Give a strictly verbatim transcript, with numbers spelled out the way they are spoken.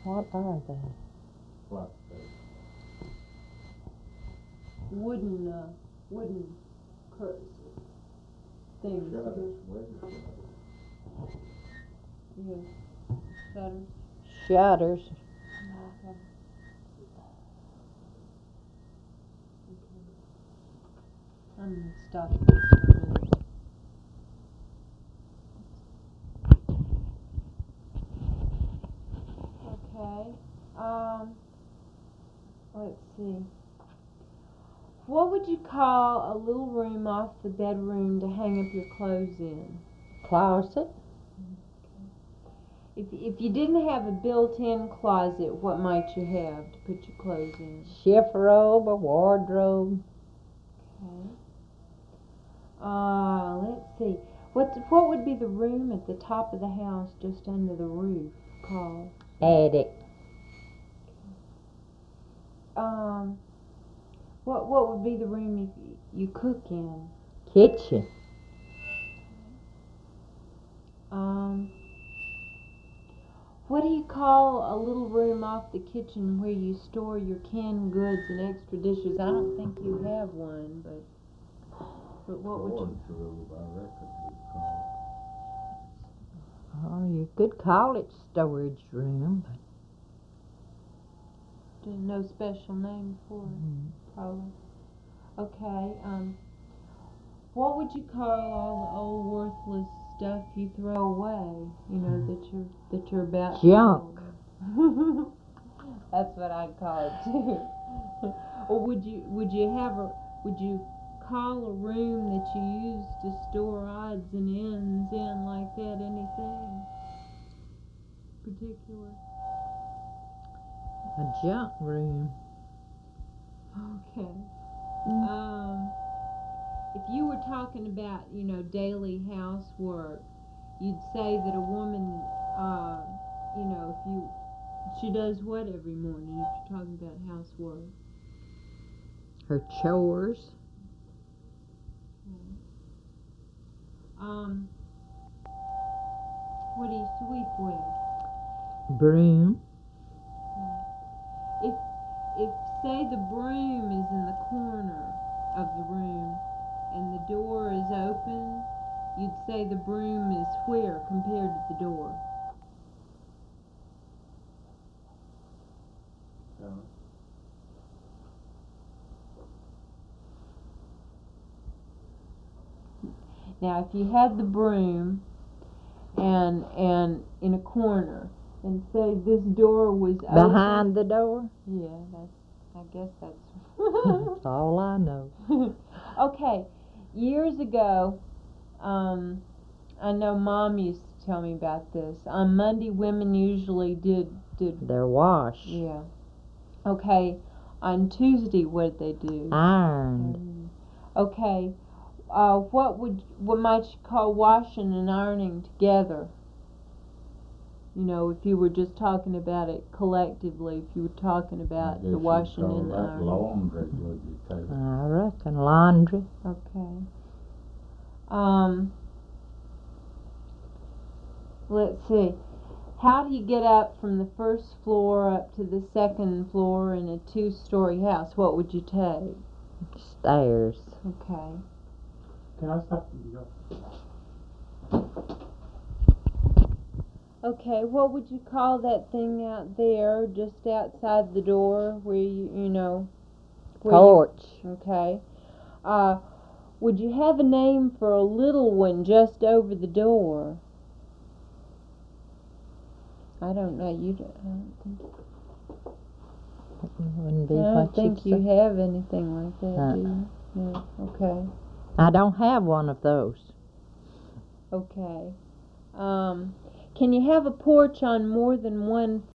What are they? Like that. Wooden, uh, wooden cur- things. Shutters, window shutters. Yeah. Shutters. Shutters. Okay. I'm gonna stop this for a minute. Okay. Um. Let's see. What would you call a little room off the bedroom to hang up your clothes in? Closet. If if you didn't have a built-in closet, what might you have to put your clothes in? Chifforobe, a wardrobe. Okay. Uh, let's see. What what would be the room at the top of the house, just under the roof, called? Attic. Um. What what would be the room you you cook in? Kitchen. Um. What do you call a little room off the kitchen where you store your canned goods and extra dishes? I don't think you have one, but but what would you? Storage room, I reckon it's called. Oh, you could call it storage room. There's no special name for it, Mm. probably. Okay. Um. What would you call all the old worthless stuff you throw away? You know that you're that you're about Junk. to throw? That's what I'd call it too. Or would you would you have a would you call a room that you use to store odds and ends in like that anything particular? A junk room. Okay. Um, if you were talking about, you know, daily housework, you'd say that a woman, uh, you know, if you, she does what every morning if you're talking about housework? Her chores. Um, what do you sweep with? Broom. If, if, say the broom is in the corner of the room and the door is open, you'd say the broom is where compared to the door? Yeah. Now, if you had the broom and and in a corner, and say this door was Behind open, the door. yeah, that's. I guess that's. That's all I know. Okay, years ago, um, I know Mom used to tell me about this. On Monday, women usually did did. Their wash. Yeah. Okay. On Tuesday, what did they do? Ironed. Okay. Uh, what would what might you call washing and ironing together? You know, if you were just talking about it collectively, if you were talking I about guess the you'd washing call and the that ironing. laundry, would you take? I reckon laundry. Okay. Um. Let's see. How do you get up from the first floor up to the second floor in a two-story house? What would you take? Stairs. Okay. Can I stop you? Okay, what would you call that thing out there just outside the door where you, you know, where Porch. you, okay. Uh, would you have a name for a little one just over the door? I don't know. You don't, I don't think, Wouldn't be I don't what think you'd you say. have anything like that, Uh. do you? No. Okay. I don't have one of those. Okay. Um, can you have a porch on more than one